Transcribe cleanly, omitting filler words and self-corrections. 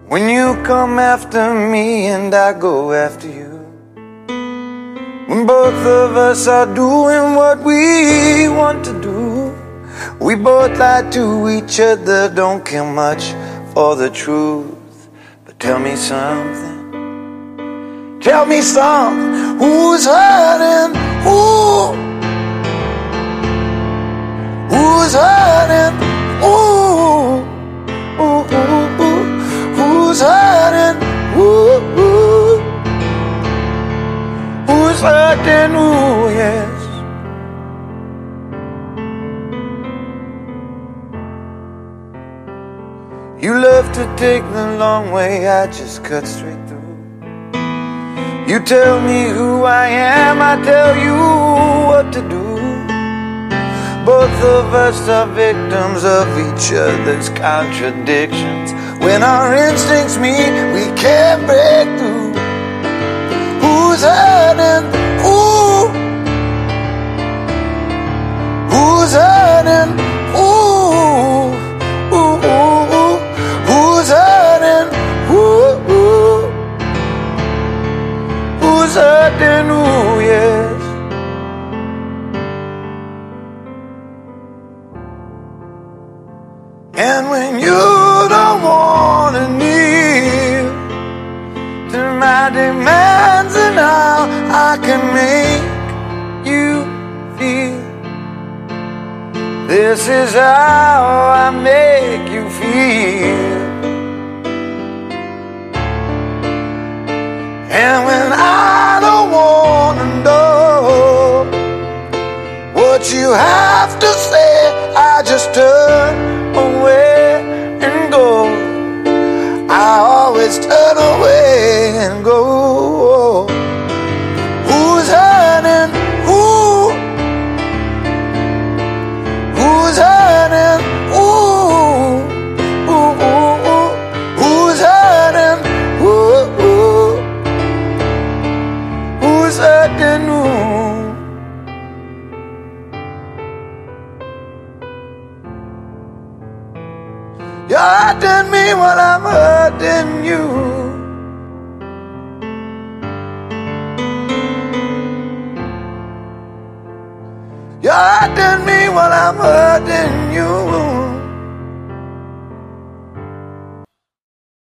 When you come after me and I go after you, when both of us are doing what we want to do, we both lie to each other, don't care much for the truth. But tell me something, who's hurting, who's hurting, who's hurting, who's hurting, yes. You love to take the long way, I just cut straight through. You tell me who I am, I tell you what to do. Both of us are victims of each other's contradictions. When our instincts meet, we can't break through. Who's hurting? Who's hurting? Who's hurting? Who's hurting? Yes. And when you don't wanna kneel to my demands and how I can make you feel, this is how I make you feel. And when I don't wanna know what you have to say, I just turn away and go. I always turn away and go. Who's hurting? Who's hurting? Who's hurting? Who's hurting? You're hurting me while I'm hurting you. You're hurting me while I'm hurting